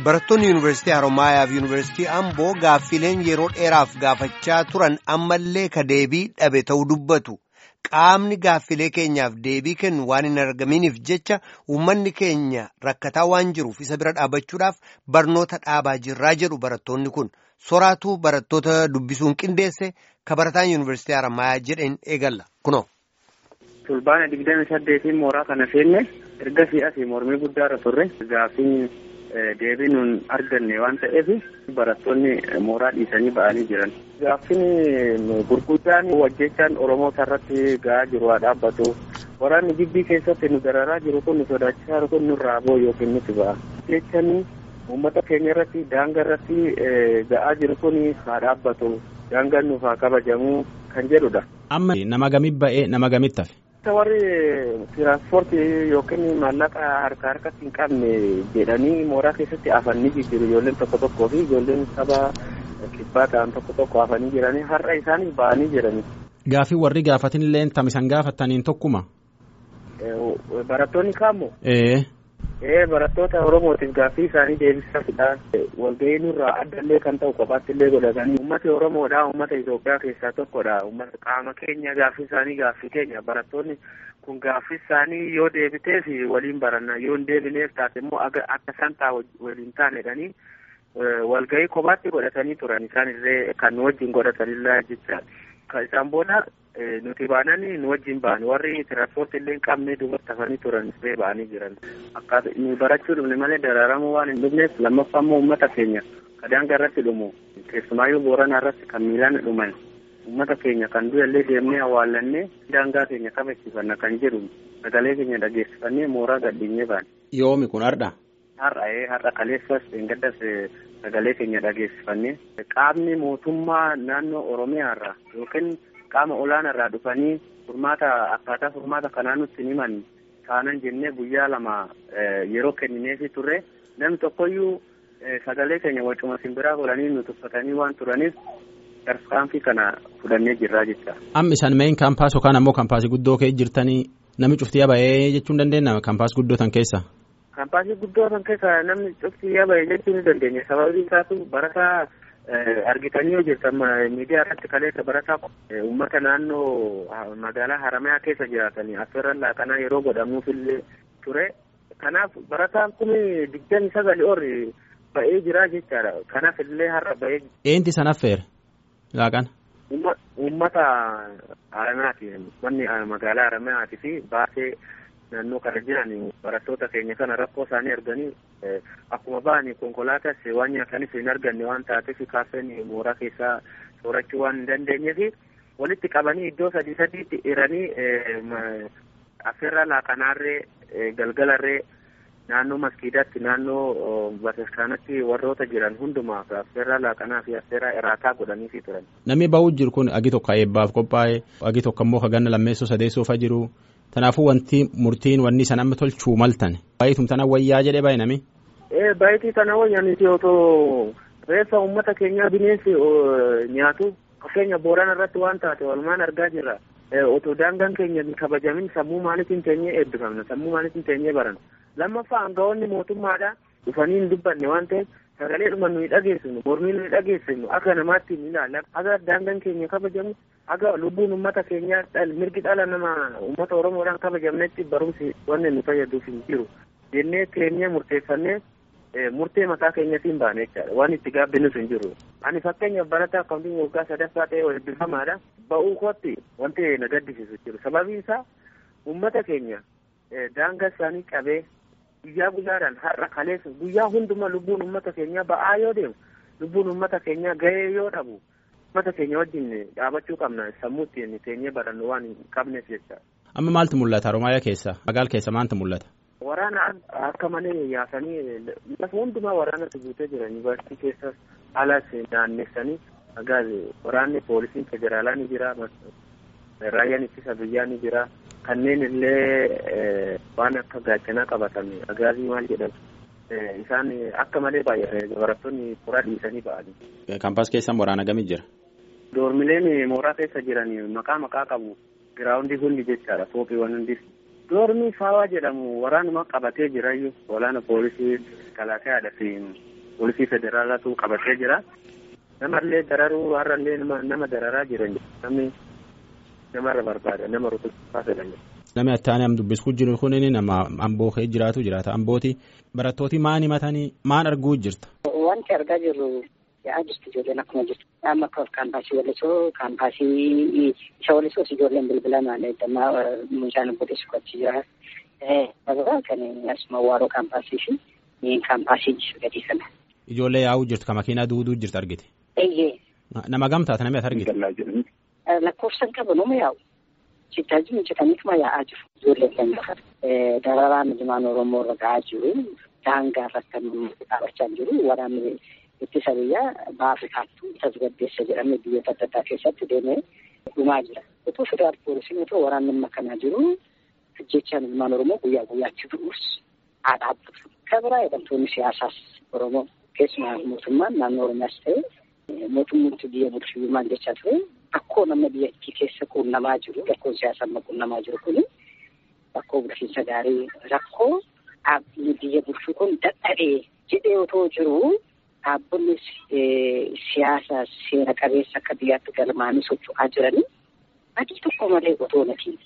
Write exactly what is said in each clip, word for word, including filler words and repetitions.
Barattoonni Yuunivarsiitii Haromaayaa fi Yuunivarsiitii Amboo gaaffileen yeroo dheeraaf gaafachaa turan ammallee ka deebii dhabe ta'uu dubbatu. Qaamni gaaffilee keenyaaf deebii kennu waan hin argaminiif jecha uummanni keenya rakkataa waan jiruuf isa bira dhaabbachuudhaaf barnoota dhaabaa jirraa jedhu barattoonni kun. Soraatuu barattoota dubbisuun qindeesse ka barataan Yuunivarsiitii Haromaayaa jedheen eegalla. Kunoo. Tulbaana digdami saddeetiin mooraa kana seenne erga si'asii mormii guddaarra turre gaaffiin deebii nuun arganne waan ta'eef barattoonni mooraa dhiisanii ba'anii jiran. Gaaffiin gurguddaan wajjechaan Oromoo irratti ga'aa jiru haa dhaabbatu. Waraanni gibbii keessatti nu dararaa jiru kun nu sodaachisaa jiru kun nurraa boo yookiin nuti ba'a. Jechaan uummata keenya irratti daangaa irratti ga'aa jiru kun haa dhaabbatu. Daangaan nuuf haa kabajamu kan jedhudha. Amma nama gamitti ba'ee nama gamitti hafe? Warri tiraanspoortii yookiin maallaqa harka harkatti hin qabne jedhanii mooraa keessatti afanii jiru. Ijoolleen tokko tokkoo fi ijoolleen saba kibbaa ta'an tokko tokko afanii jiranii har'a isaanii ba'anii jiranii. Gaaffii warri gaafatin illee tamisan gaafataniin tokkuma? Barattoonni kaammoo? Ee. Ee barattoota Oromootiif gaaffii isaanii deebisuudhaan walgahii nurraa addallee kan ta'u kophaatti illee godhatanii uummata Oromoodhaa uummata Itoophiyaa keessaa tokkodha. Uummata qaama keenya gaaffii isaanii gaaffii keenya barattoonni kun gaaffii isaanii yoo deebiteef waliin baranna yoo hin deebineef taate immoo akka santaa waliin taanedhanii walgahii kophaatti godhatanii turan isaan illee kan nu wajjin godhatanillee jecha kan isaan booda nuti baananii nu wajjin ba'an warri tiraanspoortii illee hin qabne duubatti hafanii turan isbee ba'anii jiran akka nu barachuu dhumne malee dararamuu waan hin dhumneef lammaffaa immoo uummata keenya ka daangaa irratti dhumu keessumaayyuu Booranaa irratti kan miilaan dhuman uummata keenya kan du'allee deemnee awwaallannee daangaa keenya kabachiifanna kan jedhu sagalee keenya dhageessifannee mooraa gadhiinnee baane. Yoomi kun har'a? Har'a ee har'a kaleessas gaddas sagalee keenya dhageessifannee qaamni mootummaa naannoo Oromiyaarraa yookiin qaama olaanaarraa dhufanii furmaata akkaataa furmaata kanaa nutti himan taanan jennee guyyaa lama yeroo kennineefi turre namni tokkoyyuu sagalee keenya wacuma simbiraa godhanii nu tuffatanii waan turaniif tarkaanfii kana fudhannee jirraa jecha. Amma isaan main kaampaas yookaan ammoo kaampaasii guddoo kee jirtanii namni cuftii ba'ee jechuun dandeenya kaampaas guddoo tan keessa? Kaampaasii guddoo tan keessa namni cuftii ba'ee jechuu ni dandeenya sababii isaatu barataa argitanii yoo jirtan miidiyaa irratti kaleessa barataa uummata naannoo magaalaa Haramayaa keessa jiraatanii affeerran laaqanaa yeroo godhamuuf illee ture. Kanaaf barataan kun digdami sagali ol ba'ee jira jechaadha. Kanaaf illee har'a ba'ee. Eenti san affeere laaqana? Uummata Haramayaati. Manni magaalaa Haramayaati fi baasee naannoo kana jiran barattoota keenya kana rakkoo isaanii arganii akkuma ba'anii konkolaatas waan nyaatanis hin arganne waan taateef kaafeen mooraa keessaa soorachuu waan hin dandeenyeef walitti qabanii iddoo sadii sadiitti hiranii affeerraa laaqanaarree galgalarree naannoo maskiidaatti naannoo bataskaanatti warroota jiran hundumaaf affeerraa laaqanaa fi affeerraa iraataa godhaniifi turan. Namni ba'uu jiru kun agi tokko eebbaaf qophaa'e agi tokko immoo haganna lammeessoo sadeessoofa jiru. Kanaafuu wanti murtiin wanni san amma tolchuu maltan baay'itum tana wayyaa jedhee baay'ee nami? Ee baay'itii tana wayyaaniti otoo reeffa uummata keenyaa bineensi nyaatu fakkeenya Boorana irratti waan taate walumaan argaa jirra. Otoo daangaan keenya kabajamin sammuu maalitiin teenyee eebbifamna sammuu maalitiin teenyee baran lammaffaa aangawoonni mootummaadha dhufanii hin dubbanne waan ta'eef sagalee dhuma nuyi dhageessinu mormii nuyi dhageessinu akka namaatti ni ilaalla aga daangaan keenya kabajamu aga lubbuun uummata keenyaa mirgi dhala nama uummata Oromoodhaan kabajamnetti barumsi wanni nu fayyaduuf hin jiru jennee keenyee murteeffannee murtee mataa keenyatiin baane jechaadha waan itti gaabbinus hin jiru. Ani fakkeenyaaf barataa akkaawuntiin waggaa sadaffaa ta'e eebbifamaadha ba'uu kootti wanti na gaddisiisu jiru sababii isaa uummata keenya daangaa isaanii qabee guyyaa guyyaadhaan har'a kaleessa guyyaa hunduma lubbuun uummata keenyaa ba'aa yoo deemu lubbuun uummata keenyaa gahee yoo dhabu uummata keenya wajjin dhaabachuu qabna sammuu ittiin teenyee barannu waan hin qabneef jecha. Amma maaltu mul'ata Haromaayaa keessa magaala keessa maaltu mul'ata? Waraana akka malee yaasanii lafa hundumaa waraanatti guutee jiran yuunivarsiitii keessas alas naannessanii agaazii waraanni poolisiin federaalaa ni jira raayyaan ittisa biyyaa ni jira. Kanneen illee waan akka gaachanaa qabatame agaazii maal jedhamu isaan akka malee baay'ee barattoonni mooraa dhiisanii ba'anii. Kaampaas keessan waraana gamii jira? Doormileen mooraa keessa jiran maqaa maqaa qabu giraawundii hundi jechaadha fooqiiwwan hundis. Doormi faawaa jedhamu waraanuma qabatee jirayyuu walaana poolisii kalaasaadha fi poolisii federaalaatu qabatee jira. Namallee dararuu har'allee nama dararaa jiran namni namarra barbaada nama rukutaa fedhan. Namni attaanii am dubbisuu jiru kun nama amboo kee jiraatu jiraata ambooti barattooti maan himatanii maan arguu jirta. Wanti argaa jirru yaa jirtu ijoolleen akkuma jirtu. Amma kaampaasii walisoo kaampaasii isa walisoo ijoolleen bilbilaan dammaa mucaan abbootii achi jira. Dabala kan asuma waaroo kaampaasii fi kaampaasii gadi kana. Ijoollee yaa'uu jirtu kan makiinaa duuduu jirtu argite. Eeyyee. Nama gamtaata namni as argite. Lakkoofsan qabu nama yaa'u. Sittaaji hojjetaniituma yaa'aa jiru. Ijoolleen lama dararaan ilmaan Oromoo irra ga'aa jiru. Daangaa irratti dhaabachaa jiru. Waraanni ittisa biyyaa Afrikaattu tasgabbeessa jedhamee biyyoota adda addaa keessatti deemee dhumaa jira. Otoo federaal poolisiin otoo waraanni makkanaa jiru jechaan ilmaan Oromoo guyyaa guyyaatti du'us haa dhaabbatu. Kan biraa hidhamtoonni siyaasaas Oromoo keessumaa mootummaan naannoo Oromiyaas ta'e mootummoonni biyya bulchuu maal jechaa ture akkoo nama biyyattii keessa quunnamaa jiru rakkoon siyaasaa quunnamaa jiru kun rakkoo bulchiinsa gaarii rakkoo dhaabbii biyya bulchuu kun dadhabee jedhee otoo jiru dhaabbanni siyaasa seera qabeessa akka biyyaatti galmaanii socho'aa jiranii adii tokko malee otoo natiin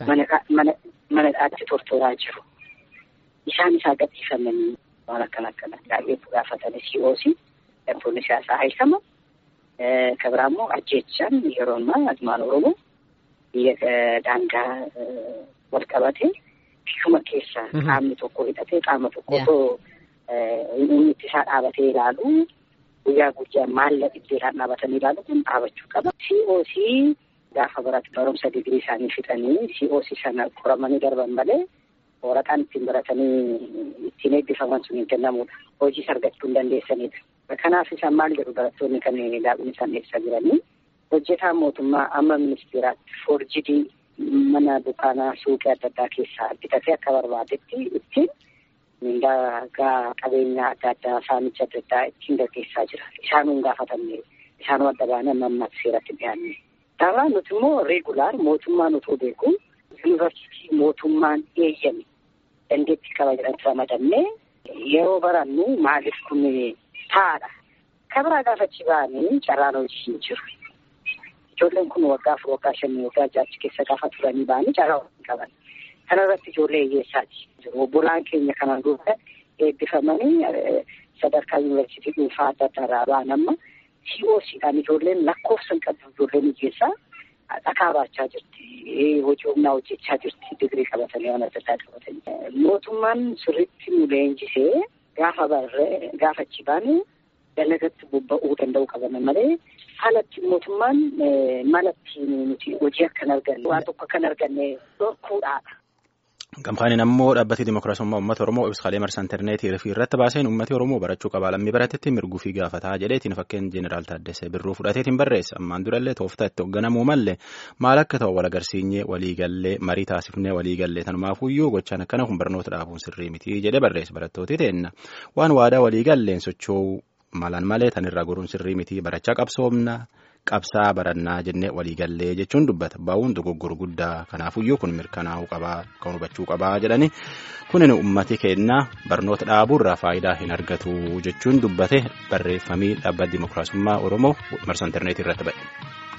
mana dhaatti tortoraa jiru. Isaan isaa gadhiifamanii waan akkana akkana baay'ee gaafatanii C O C hidhamtoonni siyaasaa haysama. Kan biraa immoo ajjeechaan yeroo ammaa ilmaan Oromoo biyya daangaa wal qabate biyya keessa qaamni tokko hidhatee qaama tokko otoo inni ittisaa dhaabatee ilaalu guyyaa guyyaa maallaqa dhibbeedhaan dhaabatanii ilaalu kun dhaabachuu qaba. C O C gaafa baratu barumsa digirii isaanii fixanii C O C sana qoramanii darban malee waraqaan ittiin baratanii ittiin eebbifaman sun hin kennamudha. Hojii argachuu hin dandeessanidha. Kanaaf isaan maal jedhu barattoonni kan daabni isaan eebbisaa jiranii hojjetaa mootummaa amma ministeeraatti forjidii mana dukaanaa suuqii adda addaa keessaa bitatee akka barbaadetti ittiin mindaa qabeenyaa adda addaa saamicha adda addaa ittiin gaggeessaa jira. Isaanuun gaafatamne isaanuu adda baanee mammaatti seeratti dhiyaanne. Daraa nuti immoo reegulaar mootummaan otoo beeku yuunivarsiitii mootummaan eeyyame dandeettii qaba jedhamti ramadamne yeroo barannu maaliif kun taadha. Kabiraa gaafachi ba'anii carraan hojii hin jiru. Ijoolleen kun waggaa afur waggaa shanii waggaa ja'a keessa gaafa turanii ba'anii carraa hojii qaban. Kana irratti ijoollee hiyyeessaati. Obbolaan keenya kanaan dura eebbifamanii sadarkaa yuunivarsiitii dhuunfaa adda addaa irraa ba'an amma C O C dhaan ijoolleen lakkoofsa hin qabdu ijoolleen hiyyeessaa dhakaa baachaa jirti. Hojii humnaa hojjechaa jirti. Digirii qabatanii waan adda addaa qabatanii. Mootummaan sirriitti nu leenjisee gaafa barree gaafa achi baane dalagatti bobba'uu danda'u qaban malee haalatti mootummaan malatti nuti hojii akkan arganne waan tokko akkan arganne dhorkuudhaadha. Gamkaaniin ammoo dhaabbatni Dimookiraasummaa Uummata Oromoo ibsaalee marsaa intarneetii irratti baaseen uummati Oromoo barachuu qaba lammii baratetti mirguu fi gaafataa jedheetiin fakkeen Jeneraal Taaddasee Birruu fudhateetiin barreessa ammaan durallee tooftaa itti hoogganamuu mallee maal akka ta'u wal agarsiinyee waliigallee marii taasifnee waliigallee tanumaafuyyuu gochaan akkana kun barnoota dhaabuun sirrii miti jedhe barreessa barattooti teenna waan waadaa waliigalleen socho'uu malan malee tanirraa goruun sirrii miti barachaa qabsoomna. Qabsaa barannaa jennee waliigallee jechuun dubbata baa'uun dogoggora guddaa kanaafuyyuu kun mirkanaa'uu qabaa kan hubachuu qabaa jedhani kunin ummati keenna barnoota dhaabuurraa faayidaa hin argatu jechuun dubbate barreeffamii dhaabbata Dimookiraasummaa Oromoo marsaa intarneetii irratti ba'e.